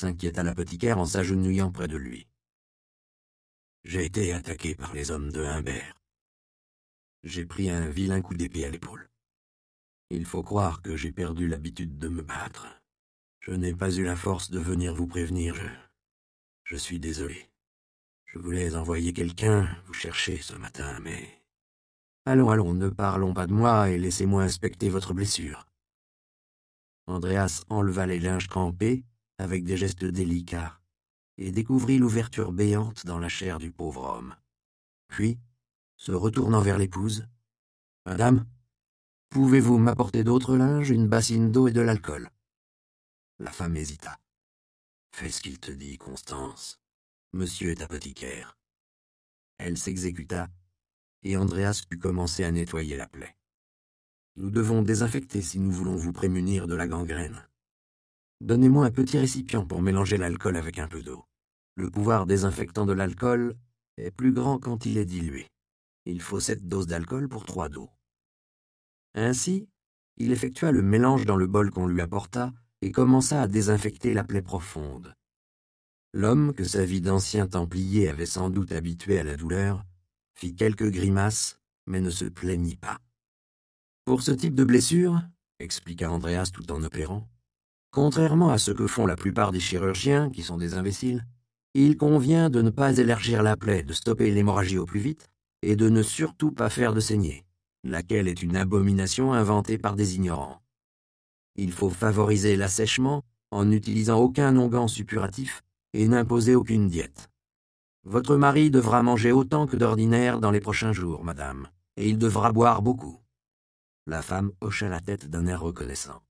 s'inquiéta l'apothicaire en s'agenouillant près de lui. J'ai été attaqué par les hommes de Humbert. J'ai pris un vilain coup d'épée à l'épaule. Il faut croire que j'ai perdu l'habitude de me battre. Je n'ai pas eu la force de venir vous prévenir, je suis désolé. Je voulais envoyer quelqu'un vous chercher ce matin, mais... Allons, ne parlons pas de moi et laissez-moi inspecter votre blessure. Andreas enleva les linges trempés avec des gestes délicats et découvrit l'ouverture béante dans la chair du pauvre homme. Puis, se retournant vers l'épouse, « Madame, pouvez-vous m'apporter d'autres linges, une bassine d'eau et de l'alcool ?» La femme hésita. « Fais ce qu'il te dit, Constance. Monsieur est apothicaire. » Elle s'exécuta, et Andreas put commencer à nettoyer la plaie. « Nous devons désinfecter si nous voulons vous prémunir de la gangrène. Donnez-moi un petit récipient pour mélanger l'alcool avec un peu d'eau. Le pouvoir désinfectant de l'alcool est plus grand quand il est dilué. Il faut 7 doses d'alcool pour 3 d'eau. » Ainsi, il effectua le mélange dans le bol qu'on lui apporta et commença à désinfecter la plaie profonde. L'homme, que sa vie d'ancien templier avait sans doute habitué à la douleur, fit quelques grimaces, mais ne se plaignit pas. « Pour ce type de blessure, expliqua Andreas tout en opérant, contrairement à ce que font la plupart des chirurgiens, qui sont des imbéciles, il convient de ne pas élargir la plaie, de stopper l'hémorragie au plus vite, et de ne surtout pas faire de saignée, laquelle est une abomination inventée par des ignorants. Il faut favoriser l'assèchement en n'utilisant aucun onguent suppuratif et n'imposer aucune diète. Votre mari devra manger autant que d'ordinaire dans les prochains jours, madame, et il devra boire beaucoup. » La femme hocha la tête d'un air reconnaissant.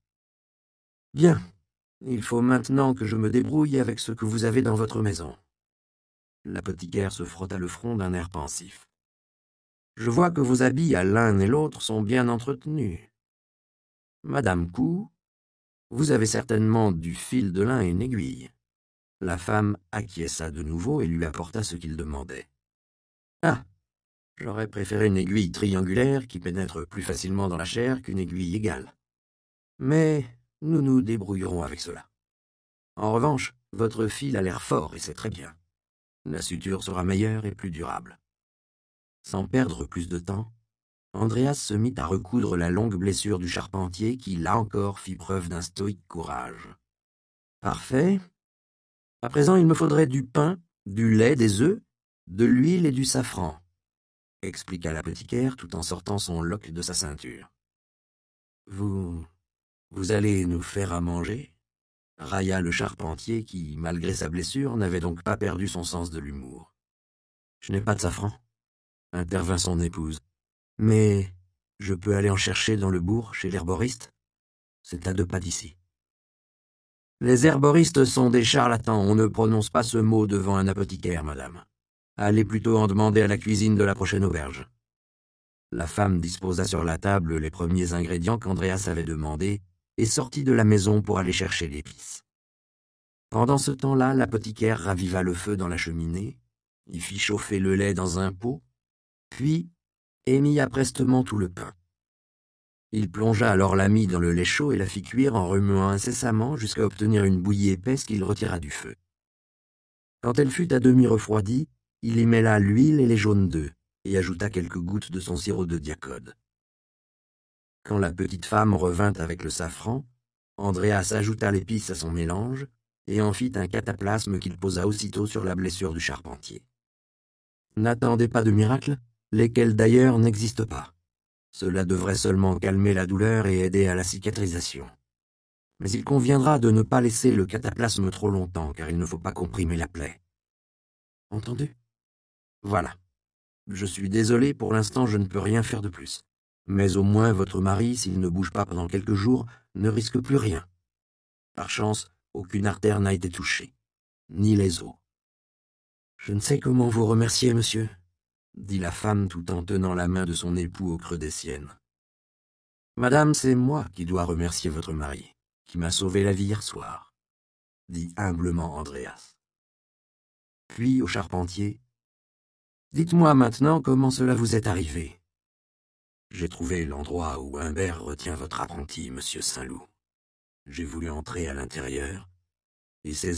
« Bien. Il faut maintenant que je me débrouille avec ce que vous avez dans votre maison. » L'apothicaire se frotta le front d'un air pensif. « Je vois que vos habits à l'un et l'autre sont bien entretenus. Madame Kou, vous avez certainement du fil de lin et une aiguille. » La femme acquiesça de nouveau et lui apporta ce qu'il demandait. « Ah, j'aurais préféré une aiguille triangulaire qui pénètre plus facilement dans la chair qu'une aiguille égale. Mais nous nous débrouillerons avec cela. En revanche, votre fil a l'air fort et c'est très bien. La suture sera meilleure et plus durable. » Sans perdre plus de temps, Andreas se mit à recoudre la longue blessure du charpentier qui, là encore, fit preuve d'un stoïque courage. « Parfait. À présent, il me faudrait du pain, du lait, des œufs, de l'huile et du safran, » expliqua l'apothicaire tout en sortant son loch de sa ceinture. « Vous allez nous faire à manger ?» railla le charpentier qui, malgré sa blessure, n'avait donc pas perdu son sens de l'humour. « Je n'ai pas de safran, » intervint son épouse. « Mais je peux aller en chercher dans le bourg, chez l'herboriste. C'est à 2 pas d'ici. » « Les herboristes sont des charlatans, on ne prononce pas ce mot devant un apothicaire, madame. Allez plutôt en demander à la cuisine de la prochaine auberge. » La femme disposa sur la table les premiers ingrédients qu'Andreas avait demandés et sortit de la maison pour aller chercher l'épice. Pendant ce temps-là, l'apothicaire raviva le feu dans la cheminée, y fit chauffer le lait dans un pot, puis émia prestement tout le pain. Il plongea alors la mie dans le lait chaud et la fit cuire en remuant incessamment jusqu'à obtenir une bouillie épaisse qu'il retira du feu. Quand elle fut à demi refroidie, il y mêla l'huile et les jaunes d'œufs et ajouta quelques gouttes de son sirop de diacode. Quand la petite femme revint avec le safran, Andreas ajouta l'épice à son mélange et en fit un cataplasme qu'il posa aussitôt sur la blessure du charpentier. N'attendez pas de miracles, lesquels d'ailleurs n'existent pas. Cela devrait seulement calmer la douleur et aider à la cicatrisation. Mais il conviendra de ne pas laisser le cataplasme trop longtemps, car il ne faut pas comprimer la plaie. Entendu? Voilà. Je suis désolé, pour l'instant je ne peux rien faire de plus. Mais au moins votre mari, s'il ne bouge pas pendant quelques jours, ne risque plus rien. Par chance, aucune artère n'a été touchée, ni les os. Je ne sais comment vous remercier, monsieur, dit la femme tout en tenant la main de son époux au creux des siennes. Madame, c'est moi qui dois remercier votre mari, qui m'a sauvé la vie hier soir, dit humblement Andreas. Puis au charpentier, dites-moi maintenant comment cela vous est arrivé. J'ai trouvé l'endroit où Humbert retient votre apprenti, monsieur Saint-Loup. J'ai voulu entrer à l'intérieur, et ces